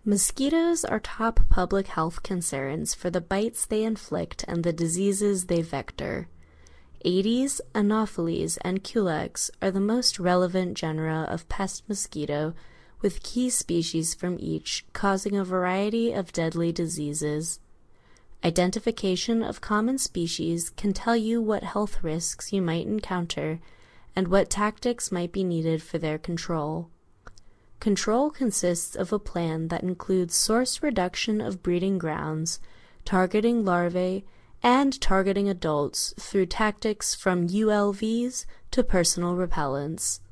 Mosquitoes are top public health concerns for the bites they inflict and the diseases they vector. Aedes, Anopheles, and Culex are the most relevant genera of pest mosquito, with key species from each causing a variety of deadly diseases. Identification of common species can tell you what health risks you might encounter and what tactics might be needed for their control. Control consists of a plan that includes source reduction of breeding grounds, targeting larvae, and targeting adults through tactics from ULVs to personal repellents.